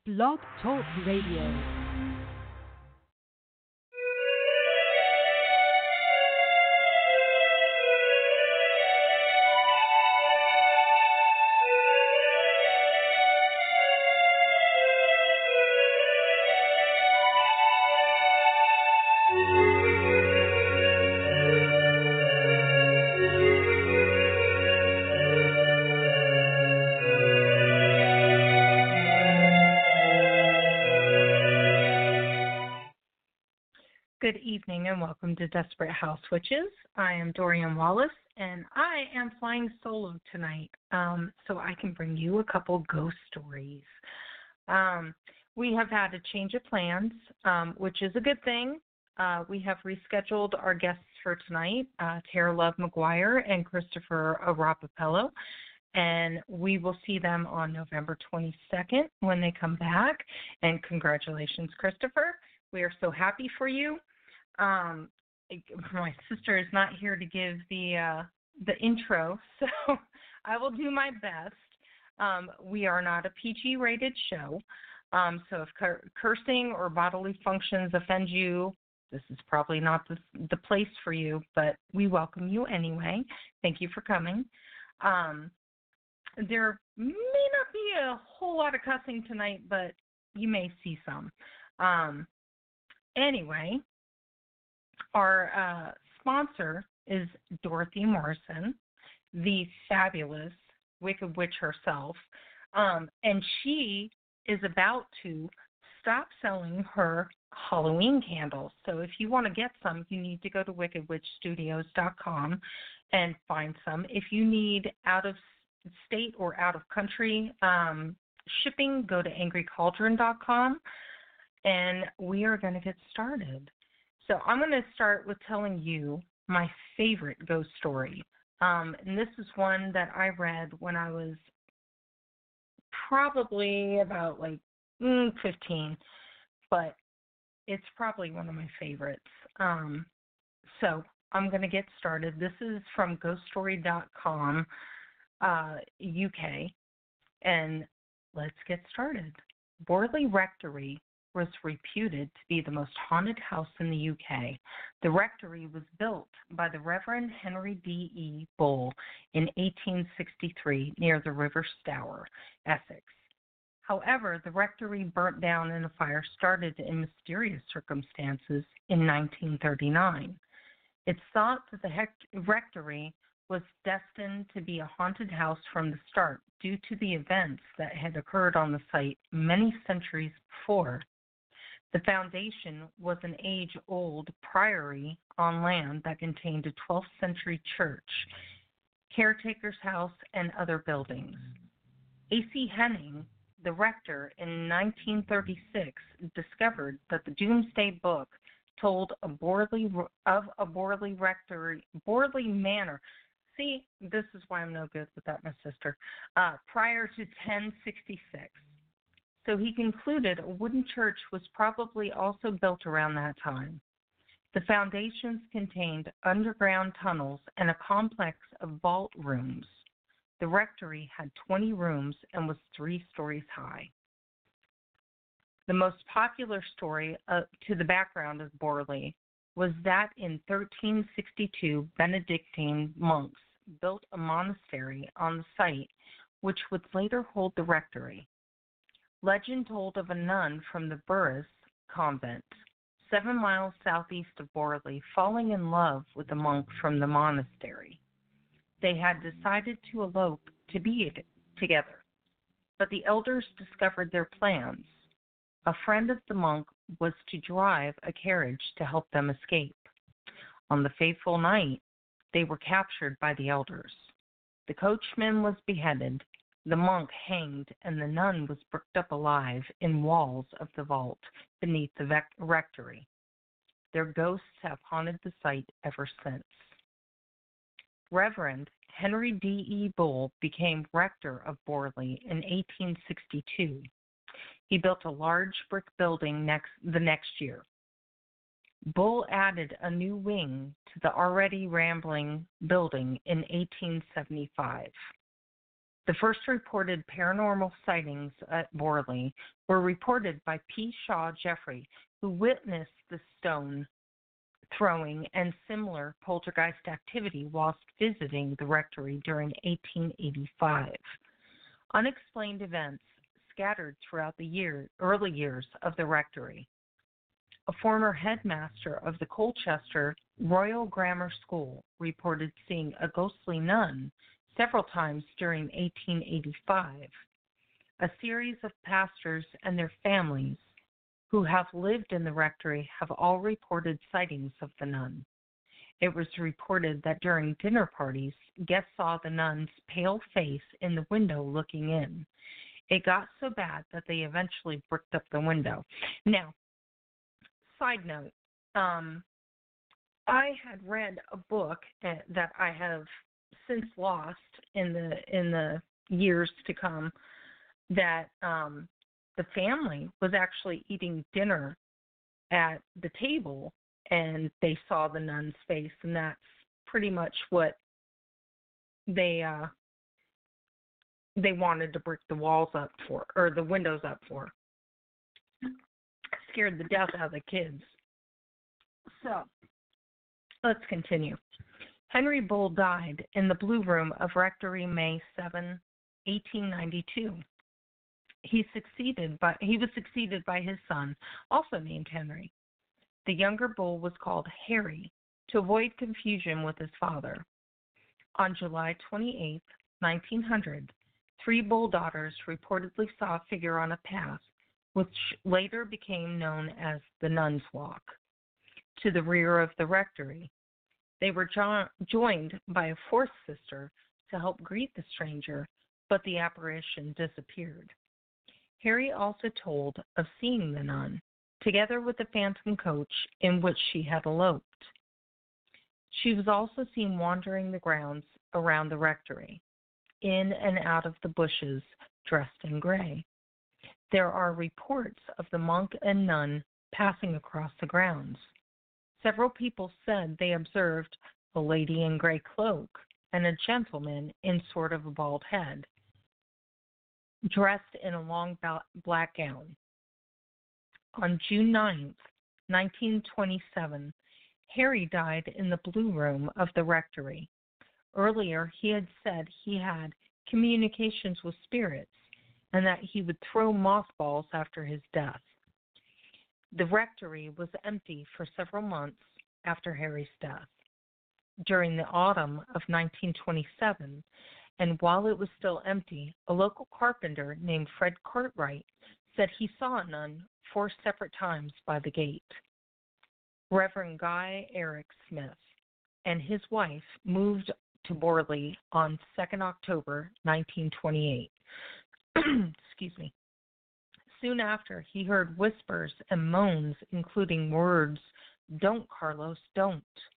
Blog Talk Radio. Good evening and welcome to Desperate House Witches. I am Dorian Wallace and I am flying solo tonight so I can bring you a couple ghost stories. We have had a change of plans, which is a good thing. We have rescheduled our guests for tonight, Tara Love McGuire and Christopher Rapapello, and we will see them on November 22nd when they come back. And congratulations, Christopher. We are so happy for you. My sister is not here to give the intro, so I will do my best. We are not a PG-rated show, so if cursing or bodily functions offend you, this is probably not the place for you, but we welcome you anyway. Thank you for coming. There may not be a whole lot of cussing tonight, but you may see some. Anyway, our sponsor is Dorothy Morrison, the fabulous Wicked Witch herself, and she is about to stop selling her Halloween candles. So if you want to get some, you need to go to wickedwitchstudios.com and find some. If you need out of state or out of country shipping, go to angrycauldron.com. And we are going to get started. So I'm going to start with telling you my favorite ghost story. And this is one that I read when I was probably about 15, but it's probably one of my favorites. So I'm going to get started. This is from ghoststory.com, UK, and let's get started. Borley Rectory was reputed to be the most haunted house in the UK. The rectory was built by the Reverend Henry D.E. Bull in 1863 near the River Stour, Essex. However, the rectory burnt down in a fire started in mysterious circumstances in 1939. It's thought that the rectory was destined to be a haunted house from the start due to the events that had occurred on the site many centuries before. The foundation was an age-old priory on land that contained a 12th century church, caretaker's house, and other buildings. A.C. Henning, the rector, in 1936 discovered that the Domesday Book told of a Borley Manor. See, this is why I'm no good without my sister. Prior to 1066. So he concluded a wooden church was probably also built around that time. The foundations contained underground tunnels and a complex of vault rooms. The rectory had 20 rooms and was 3 stories high. The most popular story to the background of Borley was that in 1362 Benedictine monks built a monastery on the site, which would later hold the rectory. Legend told of a nun from the Burris convent, 7 miles southeast of Borley, falling in love with a monk from the monastery. They had decided to elope to be together, but the elders discovered their plans. A friend of the monk was to drive a carriage to help them escape. On the fateful night, they were captured by the elders. The coachman was beheaded, the monk hanged, and the nun was bricked up alive in walls of the vault beneath the rectory. Their ghosts have haunted the site ever since. Reverend Henry D.E. Bull became rector of Borley in 1862. He built a large brick building the next year. Bull added a new wing to the already rambling building in 1875. The first reported paranormal sightings at Borley were reported by P. Shaw Jeffrey, who witnessed the stone throwing and similar poltergeist activity whilst visiting the rectory during 1885. Unexplained events scattered throughout the early years of the rectory. A former headmaster of the Colchester Royal Grammar School reported seeing a ghostly nun several times during 1885. A series of pastors and their families who have lived in the rectory have all reported sightings of the nun. It was reported that during dinner parties, guests saw the nun's pale face in the window looking in. It got so bad that they eventually bricked up the window. Now, side note, I had read a book that I have since lost in the years to come, that the family was actually eating dinner at the table and they saw the nun's face, and that's pretty much what they wanted to brick the walls up for, or the windows up for. Scared the death out of the kids. So, let's continue. Henry Bull died in the Blue Room of Rectory May 7, 1892. He was succeeded by his son, also named Henry. The younger Bull was called Harry to avoid confusion with his father. On July 28, 1900, 3 Bull daughters reportedly saw a figure on a path, which later became known as the Nun's Walk, to the rear of the rectory. They were joined by a fourth sister to help greet the stranger, but the apparition disappeared. Harry also told of seeing the nun, together with the phantom coach in which she had eloped. She was also seen wandering the grounds around the rectory, in and out of the bushes, dressed in gray. There are reports of the monk and nun passing across the grounds. Several people said they observed a lady in gray cloak and a gentleman in sort of a bald head, dressed in a long black gown. On June 9, 1927, Harry died in the Blue Room of the rectory. Earlier, he had said he had communications with spirits and that he would throw mothballs after his death. The rectory was empty for several months after Harry's death. During the autumn of 1927, and while it was still empty, a local carpenter named Fred Cartwright said he saw a nun 4 separate times by the gate. Reverend Guy Eric Smith and his wife moved to Borley on 2nd October 1928. Excuse me. Soon after, he heard whispers and moans, including words, "Don't, Carlos, don't."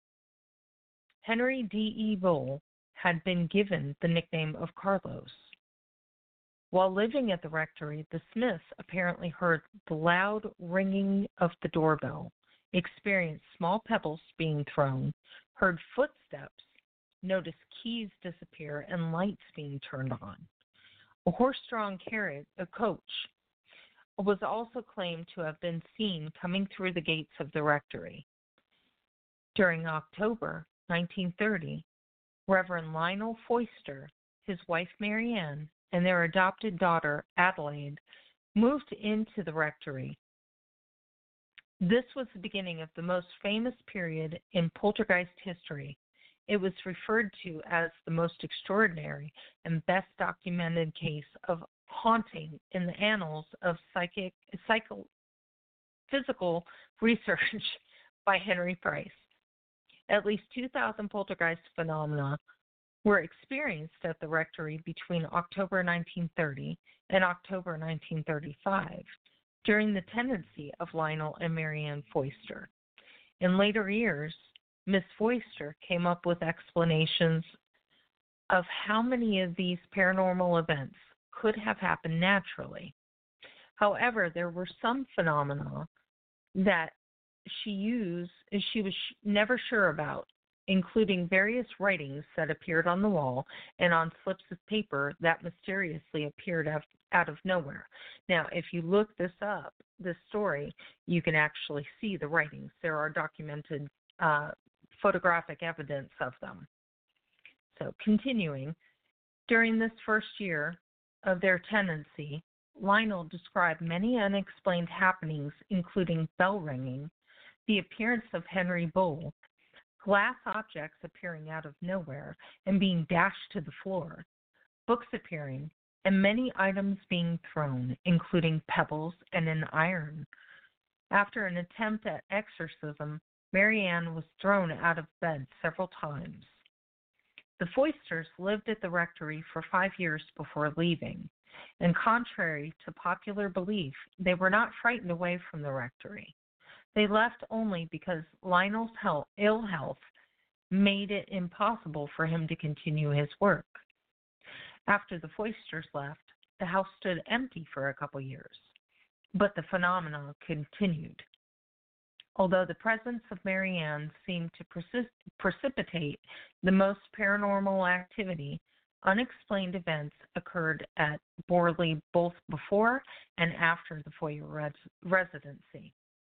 Henry D.E. Bull had been given the nickname of Carlos. While living at the rectory, the Smiths apparently heard the loud ringing of the doorbell, experienced small pebbles being thrown, heard footsteps, noticed keys disappear, and lights being turned on. A horse-drawn coach was also claimed to have been seen coming through the gates of the rectory. During October 1930, Reverend Lionel Foister, his wife Marianne, and their adopted daughter Adelaide moved into the rectory. This was the beginning of the most famous period in poltergeist history. It was referred to as the most extraordinary and best documented case of haunting in the annals of physical research by Henry Price. At least 2,000 poltergeist phenomena were experienced at the rectory between October 1930 and October 1935, during the tenancy of Lionel and Marianne Foister. In later years, Miss Foister came up with explanations of how many of these paranormal events could have happened naturally. However, there were some phenomena that she was never sure about, including various writings that appeared on the wall and on slips of paper that mysteriously appeared out of nowhere. Now, if you look this up, this story, you can actually see the writings. There are documented photographic evidence of them. So, continuing, during this first year of their tenancy, Lionel described many unexplained happenings, including bell ringing, the appearance of Henry Bull, glass objects appearing out of nowhere and being dashed to the floor, books appearing, and many items being thrown, including pebbles and an iron. After an attempt at exorcism, Mary Ann was thrown out of bed several times. The Foysters lived at the rectory for 5 years before leaving, and contrary to popular belief, they were not frightened away from the rectory. They left only because Lionel's ill health made it impossible for him to continue his work. After the Foysters left, the house stood empty for a couple years, but the phenomena continued. Although the presence of Mary Ann seemed to precipitate the most paranormal activity, unexplained events occurred at Borley both before and after the Foyer residency.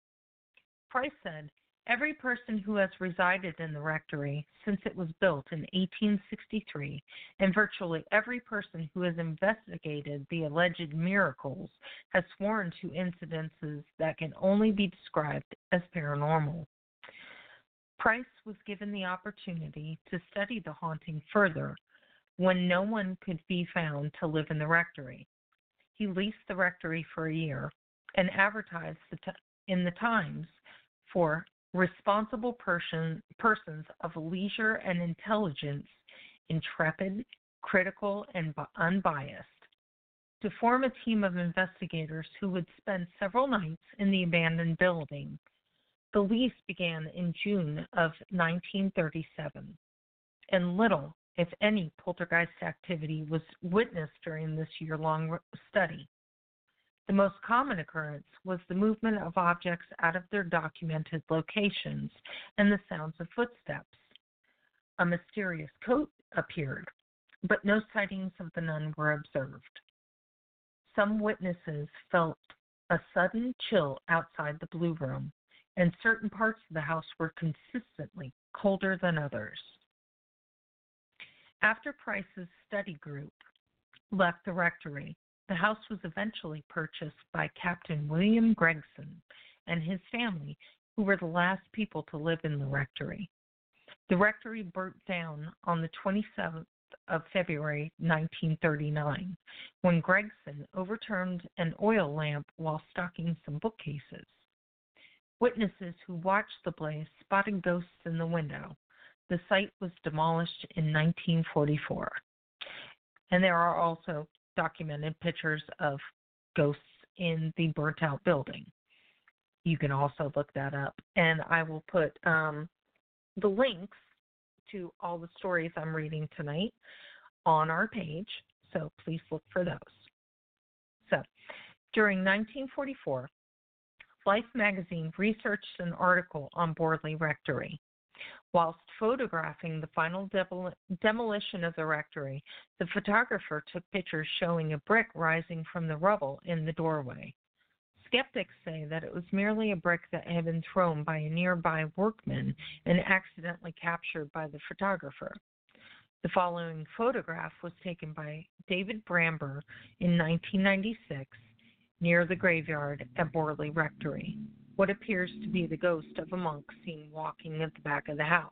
Price said, "Every person who has resided in the rectory since it was built in 1863, and virtually every person who has investigated the alleged miracles, has sworn to incidences that can only be described as paranormal." Price was given the opportunity to study the haunting further when no one could be found to live in the rectory. He leased the rectory for a year and advertised in the Times for responsible persons of leisure and intelligence, intrepid, critical, and unbiased, to form a team of investigators who would spend several nights in the abandoned building. The lease began in June of 1937, and little, if any, poltergeist activity was witnessed during this year-long study. The most common occurrence was the movement of objects out of their documented locations and the sounds of footsteps. A mysterious coat appeared, but no sightings of the nun were observed. Some witnesses felt a sudden chill outside the Blue Room, and certain parts of the house were consistently colder than others. After Price's study group left the rectory, the house was eventually purchased by Captain William Gregson and his family, who were the last people to live in the rectory. The rectory burnt down on the 27th of February 1939, when Gregson overturned an oil lamp while stocking some bookcases. Witnesses who watched the blaze spotted ghosts in the window. The site was demolished in 1944. And there are also documented pictures of ghosts in the burnt-out building. You can also look that up. And I will put the links to all the stories I'm reading tonight on our page, so please look for those. So, during 1944, Life magazine researched an article on Borley Rectory. Whilst photographing the final demolition of the rectory, the photographer took pictures showing a brick rising from the rubble in the doorway. Skeptics say that it was merely a brick that had been thrown by a nearby workman and accidentally captured by the photographer. The following photograph was taken by David Bramber in 1996 near the graveyard at Borley Rectory. What appears to be the ghost of a monk seen walking at the back of the house.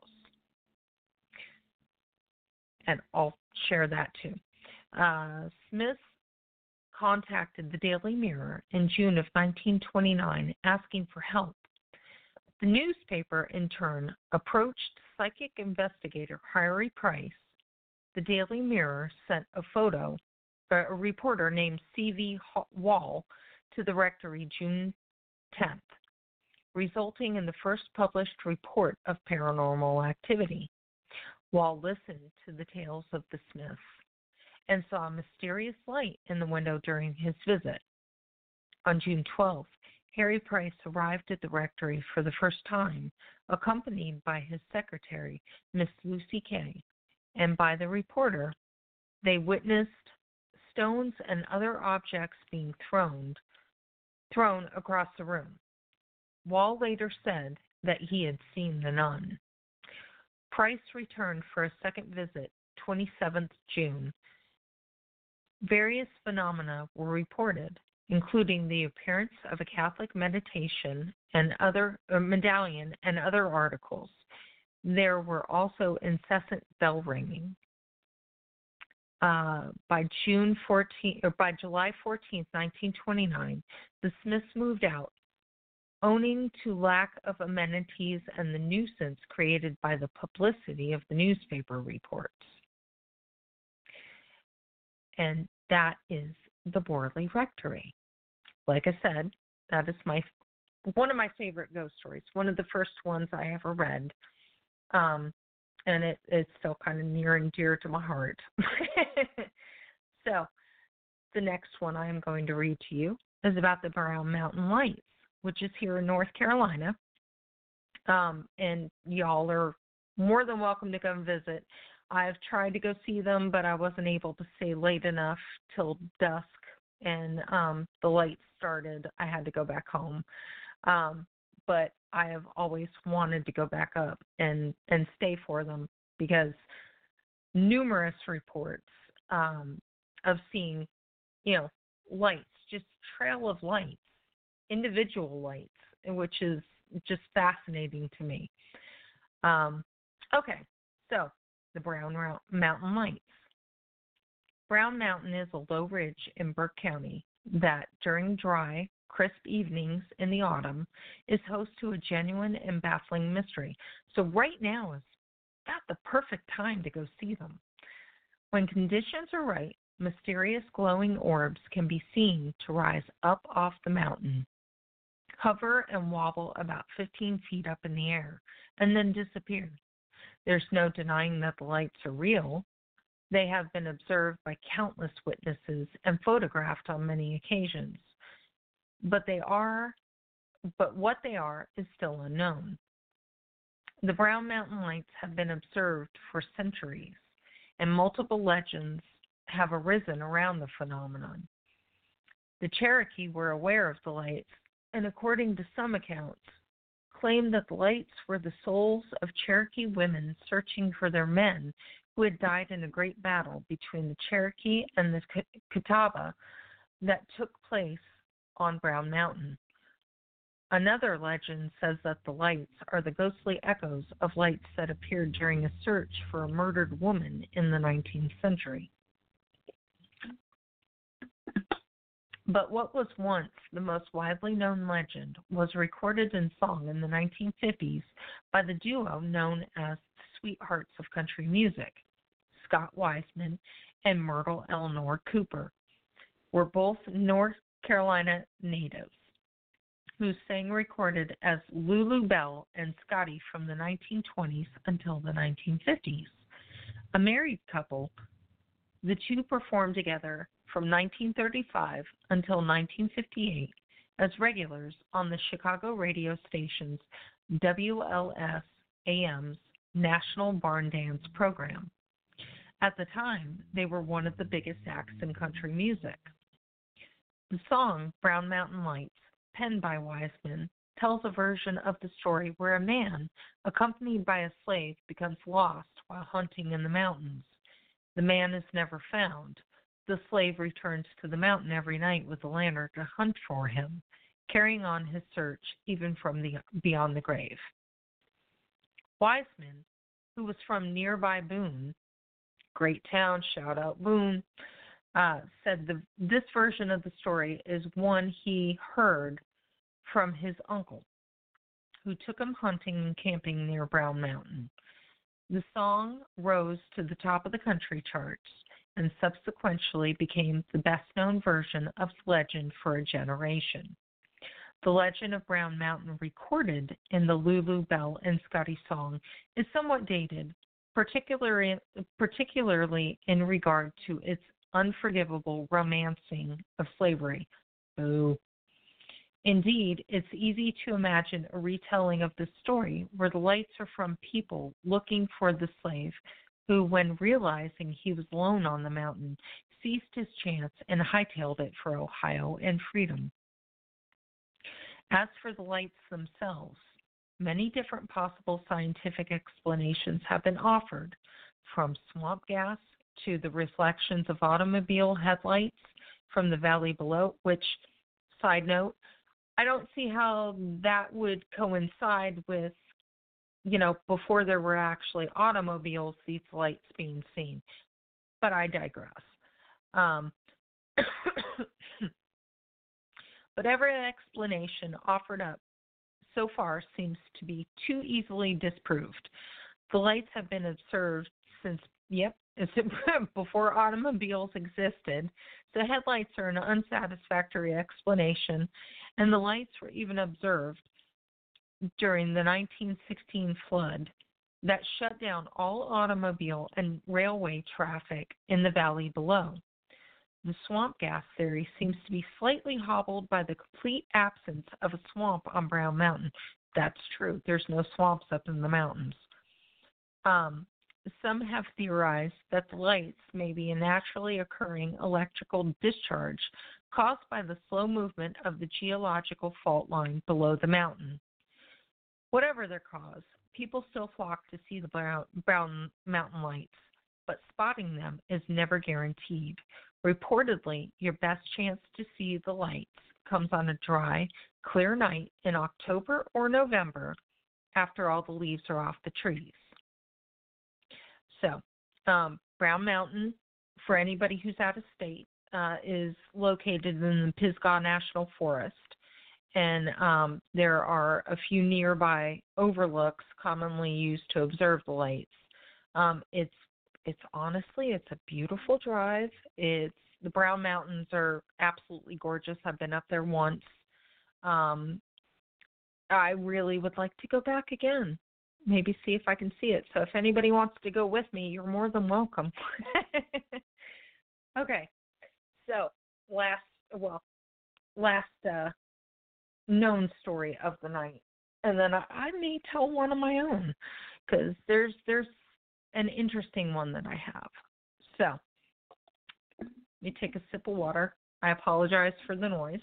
And I'll share that too. Smith contacted the Daily Mirror in June of 1929 asking for help. The newspaper, in turn, approached psychic investigator Harry Price. The Daily Mirror sent a reporter named C.V. Wall to the rectory June 10th. Resulting in the first published report of paranormal activity. Wall listened to the tales of the Smiths and saw a mysterious light in the window during his visit. On June 12th, Harry Price arrived at the rectory for the first time, accompanied by his secretary, Miss Lucy Kay, and by the reporter. They witnessed stones and other objects being thrown across the room. Wall later said that he had seen the nun. Price returned for a second visit, 27th June. Various phenomena were reported, including the appearance of a Catholic meditation and medallion and other articles. There were also incessant bell ringing. By July 14, 1929, the Smiths moved out, owing to lack of amenities and the nuisance created by the publicity of the newspaper reports. And that is the Borley Rectory. Like I said, that is one of my favorite ghost stories, one of the first ones I ever read. And it's still kind of near and dear to my heart. So, the next one I am going to read to you is about the Brown Mountain Lights, which is here in North Carolina. And y'all are more than welcome to come visit. I've tried to go see them, but I wasn't able to stay late enough till dusk, and the lights started. I had to go back home. But I have always wanted to go back up and stay for them, because numerous reports of seeing, lights, just trail of lights, individual lights, which is just fascinating to me. Okay, so the Brown Mountain Lights. Brown Mountain is a low ridge in Burke County that, during dry, crisp evenings in the autumn, is host to a genuine and baffling mystery. So right now is about the perfect time to go see them. When conditions are right, mysterious glowing orbs can be seen to rise up off the mountain, hover and wobble about 15 feet up in the air, and then disappear. There's no denying that the lights are real. They have been observed by countless witnesses and photographed on many occasions. But what they are is still unknown. The Brown Mountain Lights have been observed for centuries, and multiple legends have arisen around the phenomenon. The Cherokee were aware of the lights, and according to some accounts, claimed that the lights were the souls of Cherokee women searching for their men who had died in a great battle between the Cherokee and the Catawba that took place on Brown Mountain. Another legend says that the lights are the ghostly echoes of lights that appeared during a search for a murdered woman in the 19th century. But what was once the most widely known legend was recorded in song in the 1950s by the duo known as the Sweethearts of Country Music. Scott Wiseman and Myrtle Eleanor Cooper were both North Carolina natives, who sang recorded as Lulu Bell and Scotty from the 1920s until the 1950s. A married couple, the two performed together from 1935 until 1958 as regulars on the Chicago radio station's WLS-AM's National Barn Dance program. At the time, they were one of the biggest acts in country music. The song, Brown Mountain Lights, penned by Wiseman, tells a version of the story where a man, accompanied by a slave, becomes lost while hunting in the mountains. The man is never found. The slave returns to the mountain every night with a lantern to hunt for him, carrying on his search even from beyond the grave. Wiseman, who was from nearby Boone, great town, shout out Boone, said this version of the story is one he heard from his uncle, who took him hunting and camping near Brown Mountain. The song rose to the top of the country charts and subsequently became the best-known version of the legend for a generation. The legend of Brown Mountain recorded in the Lulu Bell and Scotty song is somewhat dated, particularly in regard to its unforgivable romancing of slavery. Boo. Indeed, it's easy to imagine a retelling of this story where the lights are from people looking for the slave who, when realizing he was alone on the mountain, seized his chance and hightailed it for Ohio and freedom. As for the lights themselves, many different possible scientific explanations have been offered, from swamp gas to the reflections of automobile headlights from the valley below, which, side note, I don't see how that would coincide with, before there were actually automobiles, these lights being seen. But I digress. Um, but every explanation offered up so far seems to be too easily disproved. The lights have been observed since, before automobiles existed. The headlights are an unsatisfactory explanation, and the lights were even observed during the 1916 flood that shut down all automobile and railway traffic in the valley below. The swamp gas theory seems to be slightly hobbled by the complete absence of a swamp on Brown Mountain. That's true. There's no swamps up in the mountains. Some have theorized that the lights may be a naturally occurring electrical discharge caused by the slow movement of the geological fault line below the mountain. Whatever their cause, people still flock to see the Brown Mountain lights, but spotting them is never guaranteed. Reportedly, your best chance to see the lights comes on a dry, clear night in October or November after all the leaves are off the trees. So, Brown Mountain, for anybody who's out of state, is located in the Pisgah National Forest, and there are a few nearby overlooks commonly used to observe the lights. It's honestly, it's a beautiful drive. The Brown Mountains are absolutely gorgeous. I've been up there once. I really would like to go back again. Maybe see if I can see it. So if anybody wants to go with me, you're more than welcome. Okay. So last known story of the night, and then I may tell one of my own because there's an interesting one that I have. So let me take a sip of water. I apologize for the noise,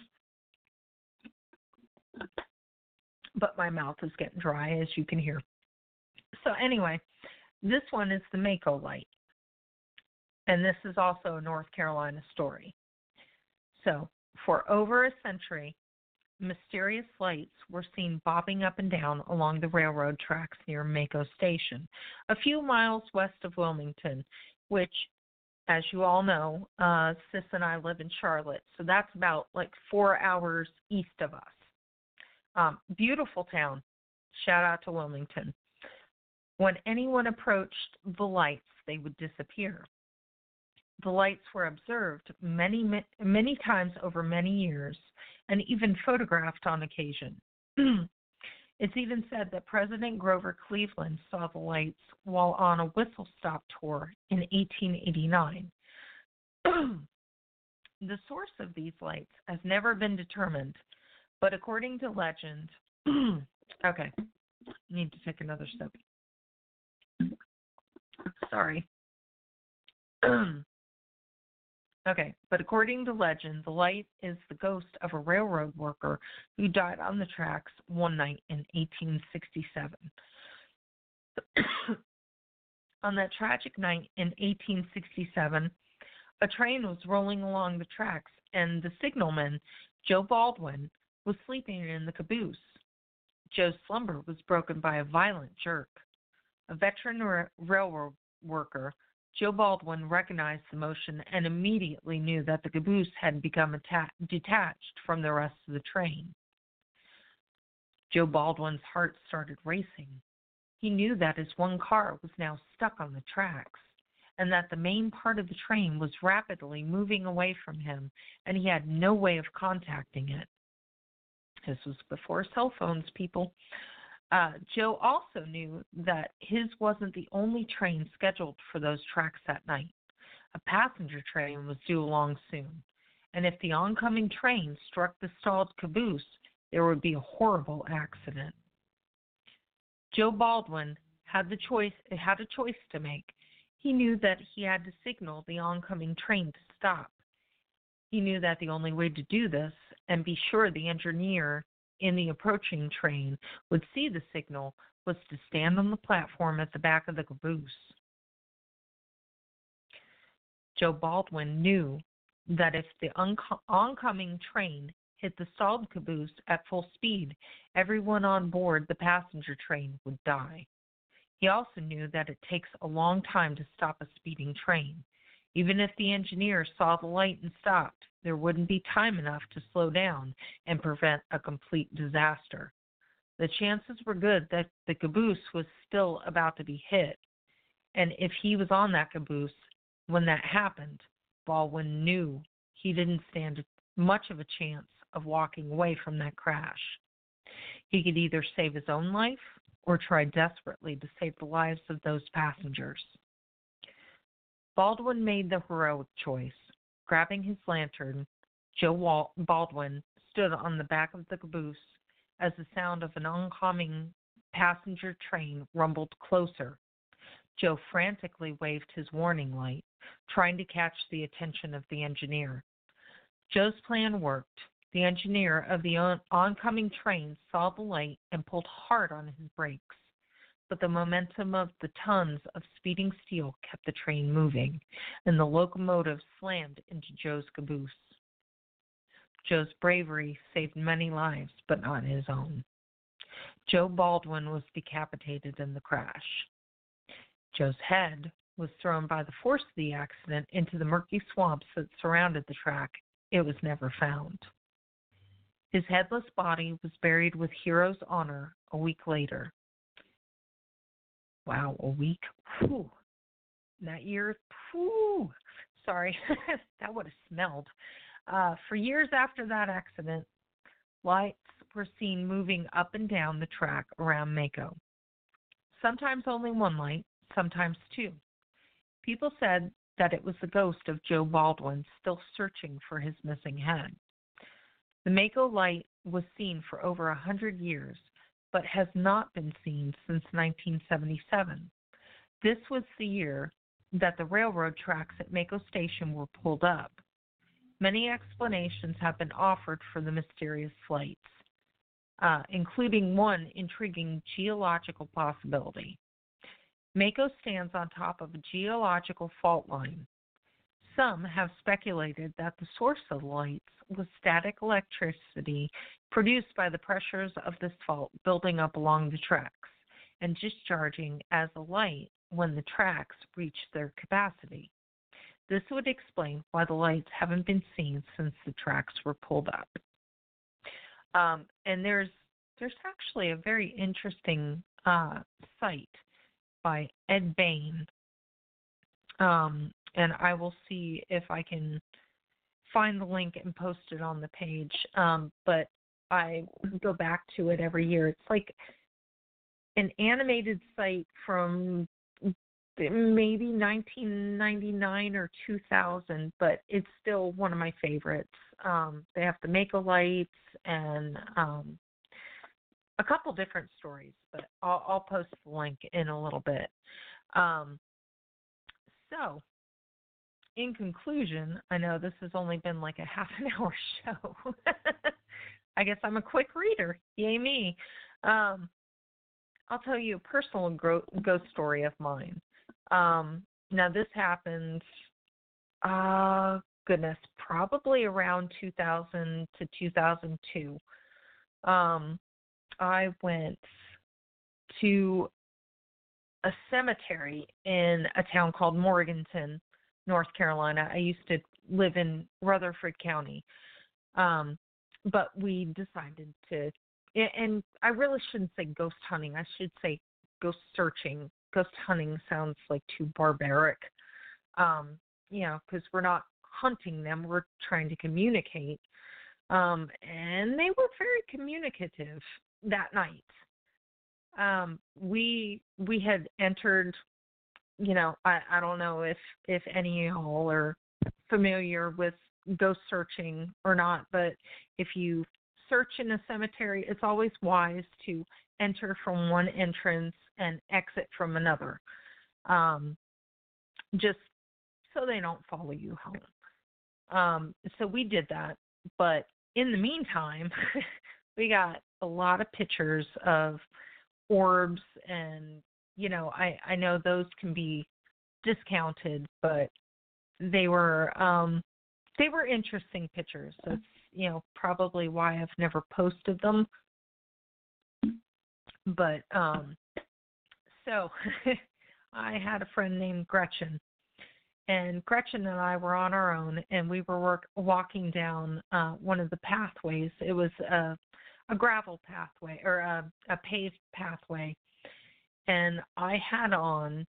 but my mouth is getting dry, as you can hear. So anyway, this one is the Mako light, and this is also a North Carolina story. So for over a century, mysterious lights were seen bobbing up and down along the railroad tracks near Mako Station, a few miles west of Wilmington, which, as you all know, Sis and I live in Charlotte, so that's about 4 hours east of us. Beautiful town. Shout out to Wilmington. When anyone approached the lights, they would disappear. The lights were observed many, many times over many years, and even photographed on occasion. It's even said that President Grover Cleveland saw the lights while on a whistle stop tour in 1889. The source of these lights has never been determined, but according to legend, okay, I need to take another sip. Sorry. Okay, but according to legend, the light is the ghost of a railroad worker who died on the tracks one night in 1867. On that tragic night in 1867, a train was rolling along the tracks, and the signalman, Joe Baldwin, was sleeping in the caboose. Joe's slumber was broken by a violent jerk. A veteran railroad worker, Joe Baldwin recognized the motion and immediately knew that the caboose had become detached from the rest of the train. Joe Baldwin's heart started racing. He knew that his one car was now stuck on the tracks, and that the main part of the train was rapidly moving away from him, and he had no way of contacting it. This was before cell phones, people. Joe also knew that his wasn't the only train scheduled for those tracks that night. A passenger train was due along soon, and if the oncoming train struck the stalled caboose, there would be a horrible accident. Joe Baldwin had a choice to make. He knew that he had to signal the oncoming train to stop. He knew that the only way to do this and be sure the engineer in the approaching train would see the signal was to stand on the platform at the back of the caboose. Joe Baldwin knew that if the oncoming train hit the stalled caboose at full speed, everyone on board the passenger train would die. He also knew that it takes a long time to stop a speeding train. Even if the engineer saw the light and stopped, there wouldn't be time enough to slow down and prevent a complete disaster. The chances were good that the caboose was still about to be hit, and if he was on that caboose when that happened, Baldwin knew he didn't stand much of a chance of walking away from that crash. He could either save his own life or try desperately to save the lives of those passengers. Baldwin made the heroic choice. Grabbing his lantern, Joe Baldwin stood on the back of the caboose as the sound of an oncoming passenger train rumbled closer. Joe frantically waved his warning light, trying to catch the attention of the engineer. Joe's plan worked. The engineer of the oncoming train saw the light and pulled hard on his brakes, but the momentum of the tons of speeding steel kept the train moving, and the locomotive slammed into Joe's caboose. Joe's bravery saved many lives, but not his own. Joe Baldwin was decapitated in the crash. Joe's head was thrown by the force of the accident into the murky swamps that surrounded the track. It was never found. His headless body was buried with hero's honor a week later. Wow, a week? Whew. That year, whew. Sorry, that would have smelled. For years after that accident, lights were seen moving up and down the track around Mako. Sometimes only one light, sometimes two. People said that it was the ghost of Joe Baldwin still searching for his missing head. The Mako light was seen for over 100 years, but has not been seen since 1977. This was the year that the railroad tracks at Mako Station were pulled up. Many explanations have been offered for the mysterious lights, including one intriguing geological possibility. Mako stands on top of a geological fault line. Some have speculated that the source of the lights was static electricity produced by the pressures of this fault building up along the tracks and discharging as a light when the tracks reached their capacity. This would explain why the lights haven't been seen since the tracks were pulled up. And there's actually a very interesting site by Ed Bain, and I will see if I can find the link and post it on the page. But I go back to it every year. It's like an animated site from maybe 1999 or 2000, but it's still one of my favorites. They have the Mako lights and a couple different stories, but I'll post the link in a little bit. So, in conclusion, I know this has only been like a half an hour show. I guess I'm a quick reader. Yay me. I'll tell you a personal ghost story of mine. Now, this happened, probably around 2000 to 2002. I went to a cemetery in a town called Morganton, North Carolina. I used to live in Rutherford County. But we decided to, and I really shouldn't say ghost hunting. I should say ghost searching. Ghost hunting sounds like too barbaric, because we're not hunting them. We're trying to communicate. And they were very communicative that night. We had entered, I don't know if any of y'all are familiar with ghost searching or not, but if you search in a cemetery, it's always wise to enter from one entrance and exit from another, just so they don't follow you home. So we did that, but in the meantime, we got a lot of pictures of orbs, and I know those can be discounted, but they were interesting pictures. That's probably why I've never posted them. But so I had a friend named Gretchen, and Gretchen and I were on our own, and we were walking down one of the pathways. It was a gravel pathway, or a paved pathway, and I had on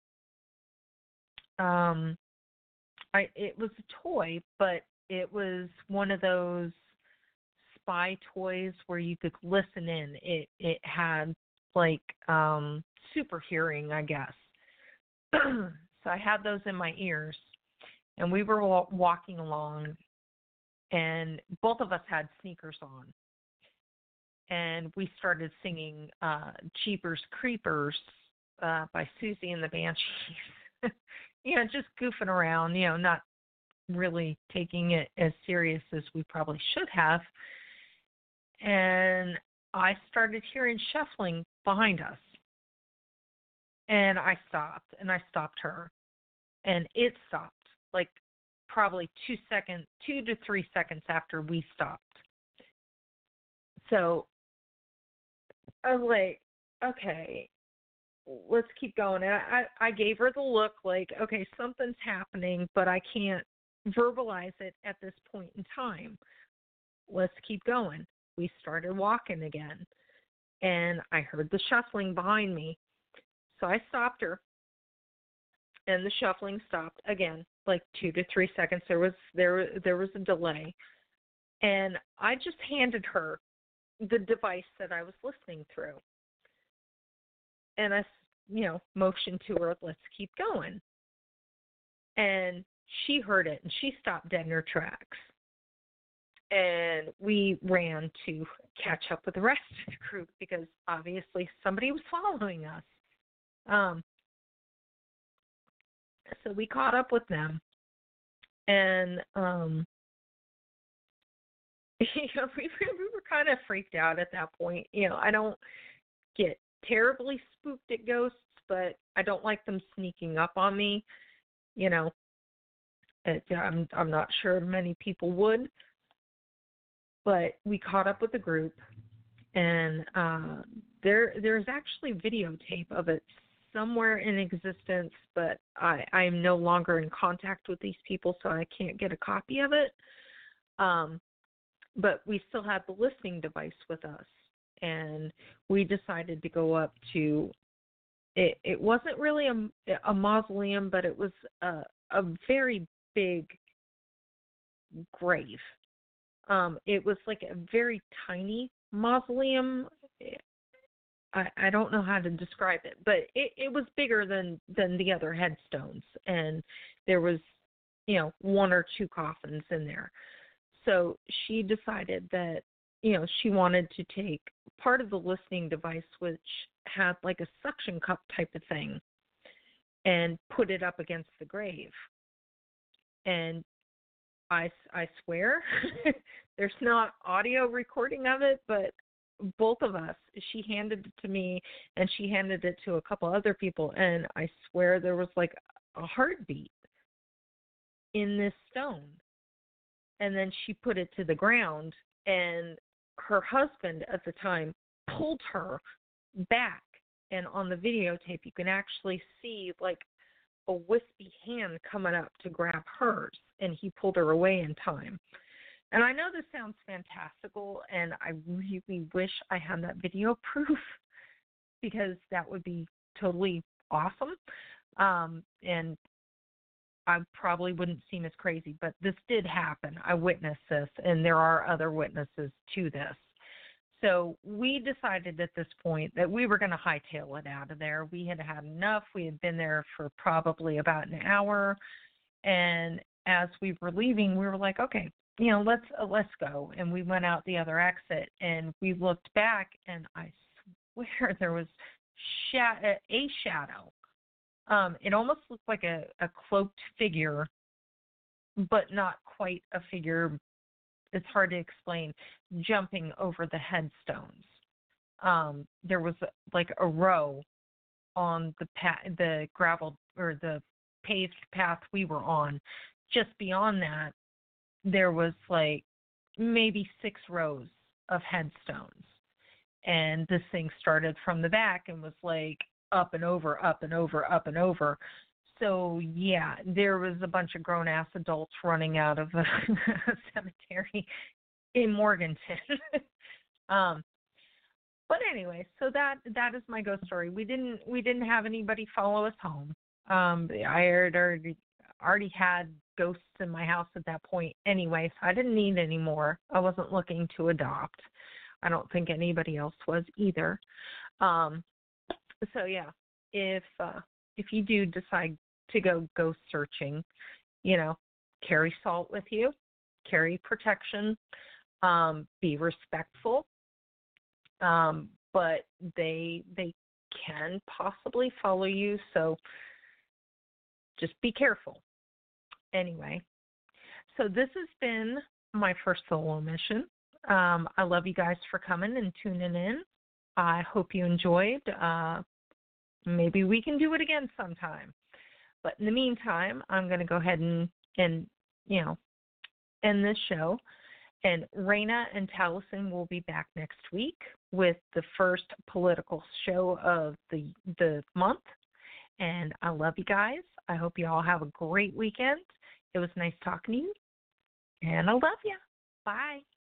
it was a toy, but it was one of those spy toys where you could listen in. It had like super hearing, I guess. So I had those in my ears, and we were walking along, and both of us had sneakers on, and we started singing Jeepers Creepers by Susie and the Banshees. Just goofing around, not really taking it as serious as we probably should have. And I started hearing shuffling behind us. And I stopped her. And it stopped, like probably 2 to 3 seconds after we stopped. So I was like, okay, let's keep going. And I gave her the look like, okay, something's happening, but I can't verbalize it at this point in time. Let's keep going. We started walking again, and I heard the shuffling behind me. So I stopped her, and the shuffling stopped again, like 2 to 3 seconds. There was a delay, and I just handed her the device that I was listening through. And I, motioned to her, let's keep going. And she heard it, and she stopped dead in her tracks. And we ran to catch up with the rest of the group because obviously somebody was following us. So we caught up with them, and we were kind of freaked out at that point. I don't get terribly spooked at ghosts, but I don't like them sneaking up on me. I'm not sure many people would, but we caught up with the group, and there's actually videotape of it somewhere in existence, but I am no longer in contact with these people, so I can't get a copy of it. But we still had the listening device with us, and we decided to go up to it wasn't really a mausoleum, but it was a very big grave. It was like a very tiny mausoleum. I don't know how to describe it, but it was bigger than the other headstones, and there was 1 or 2 coffins in there. So she decided that she wanted to take part of the listening device, which had like a suction cup type of thing, and put it up against the grave. And I swear there's not audio recording of it, but both of us, she handed it to me and she handed it to a couple other people, and I swear there was like a heartbeat in this stone. And then she put it to the ground, and her husband at the time pulled her back, and on the videotape you can actually see like a wispy hand coming up to grab hers, and he pulled her away in time. And I know this sounds fantastical, and I really wish I had that video proof because that would be totally awesome. And I probably wouldn't seem as crazy, but this did happen. I witnessed this, and there are other witnesses to this. So we decided at this point that we were going to hightail it out of there. We had had enough. We had been there for probably about an hour, and as we were leaving, we were like, okay, let's go. And we went out the other exit, and we looked back, and I swear there was a shadow. It almost looked like a cloaked figure, but not quite a figure. It's hard to explain. Jumping over the headstones. There was like a row on the gravel or the paved path we were on. Just beyond that, there was like maybe 6 rows of headstones. And this thing started from the back and was like up and over, up and over, up and over. So, yeah, there was a bunch of grown-ass adults running out of a cemetery in Morganton. But anyway, so that is my ghost story. We didn't have anybody follow us home. I had already had ghosts in my house at that point anyway, so I didn't need any more. I wasn't looking to adopt. I don't think anybody else was either. So yeah, if you do decide to go ghost searching, carry salt with you, carry protection, be respectful, but they can possibly follow you, so just be careful. Anyway, so this has been my first solo mission. I love you guys for coming and tuning in. I hope you enjoyed. Maybe we can do it again sometime. But in the meantime, I'm going to go ahead and end this show. And Raina and Taliesin will be back next week with the first political show of the month. And I love you guys. I hope you all have a great weekend. It was nice talking to you. And I love you. Bye.